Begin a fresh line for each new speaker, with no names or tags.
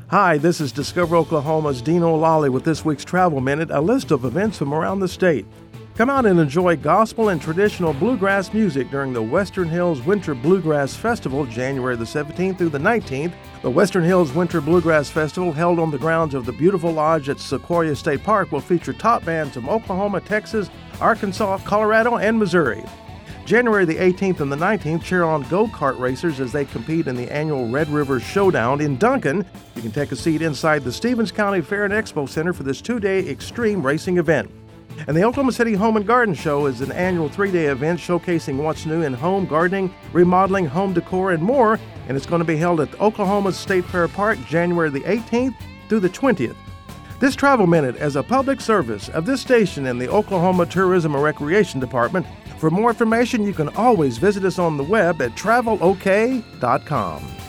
Hi, this is Discover Oklahoma's Dean O'Lally with this week's Travel Minute, a list of events from around the state. Come out and enjoy gospel and traditional bluegrass music during the Western Hills Winter Bluegrass Festival, January the 17th through the 19th. The Western Hills Winter Bluegrass Festival, held on the grounds of the beautiful lodge at Sequoia State Park, will feature top bands from Oklahoma, Texas, Arkansas, Colorado, and Missouri. January the 18th and the 19th, cheer on go-kart racers as they compete in the annual Red River Showdown in Duncan. You can take a seat inside the Stevens County Fair and Expo Center for this two-day extreme racing event. And the Oklahoma City Home and Garden Show is an annual three-day event showcasing what's new in home gardening, remodeling, home decor, and more. And it's going to be held at Oklahoma State Fair Park, January the 18th through the 20th. This Travel Minute is a public service of this station and the Oklahoma Tourism and Recreation Department. For more information, you can always visit us on the web at travelok.com.